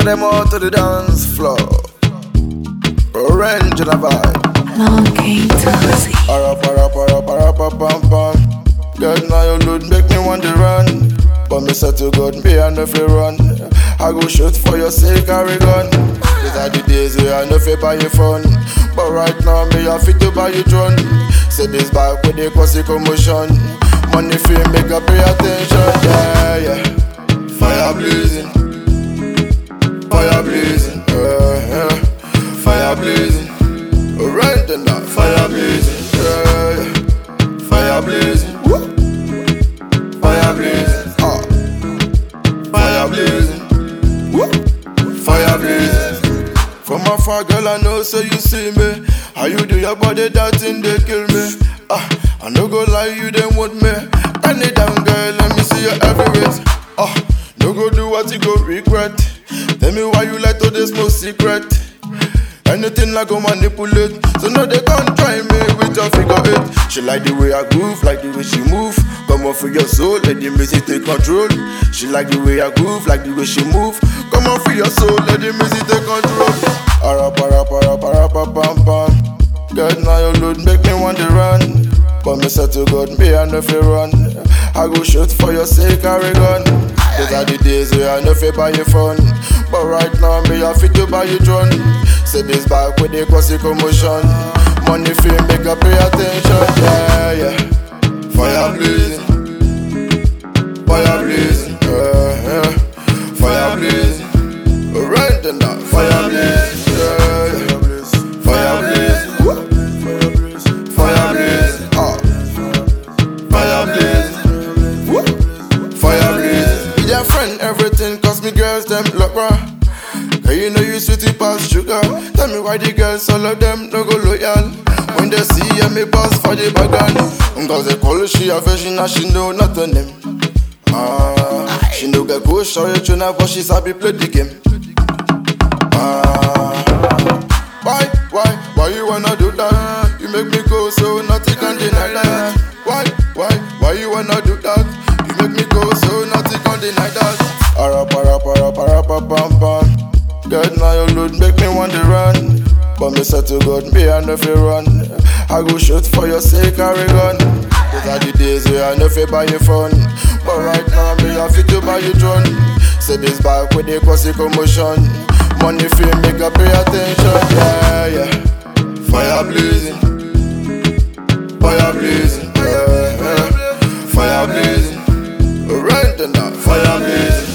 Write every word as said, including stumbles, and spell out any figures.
for them all to the dance floor. Orange and a vibe. Long came Tuesday. Para para para para pa pam pam. God now your load make me want to run. But me say to God, me I know fi run. I go shoot for your sake, carry gun. These are the days where I know fi buy you fun. But right now me I fit to buy you drone. Say this back with the cause the commotion. Money fi make a pay attention. Yeah yeah. Fire blazing, fire blazing, yeah yeah. Fire blazing, right and now. Fire blazing, yeah yeah. Fire blazing, woo. Fire blazing, ah. Fire blazing, woo. Fire blazing. From afar, girl, I know so you see me. How you do your body, that thing they kill me. Ah, I no go lie, you them want me. Turn it down, girl, let me see your every Ah, no go do what you go regret. Tell me why you like to this most secret. Anything I go manipulate, so now they can't try me with your figure eight. She like the way I groove, like the way she move. Come on for your soul, let the music take control. She like the way I groove, like the way she move. Come on for your soul, let the music take control. Ara para para para pa pam pam. God now your load make me want to run. But me say to God, me I know fi run. I go shoot for your sake, carry gun. These are the days where I know fi buy you fun. But right now me I fit to buy you drone. Say this back with the cause the commotion. Money fi make a pay attention. Yeah yeah. Fire blazing, fire blazing, yeah yeah. Fire blazing, right and now. Fire blazing, yeah yeah. Fire blazing, woo. Fire blazing, ah. Fire blazing, woo. Fire blazing. Be their friend, everything cause me girls them look raw. Girl, you know you sweetie past sugar. Tell me why the girls, all of them no go loyal. When they see ya, me pass for the bagan. Cause they call her, she a virgin and she know not on them. Ah, she no get go show you tuna, but she sabi play the game. Ah, why, why, why you wanna do that? You make me go so nothing can deny that. Why, why, why you wanna do that? You make me go so nothing can deny that. Ara para para para pa pam pam. God now your load make me want to run. But me say to God, me I know fi run. I go shoot for your sake, carry gun. These are the days where I know fi buy you fun. But right now me I fit to buy you drone. Say this back with the cause the commotion. Money fi make a pay attention. Yeah yeah. Fire blazing, fire blazing, yeah yeah. Fire blazing, right and now. Fire blazing.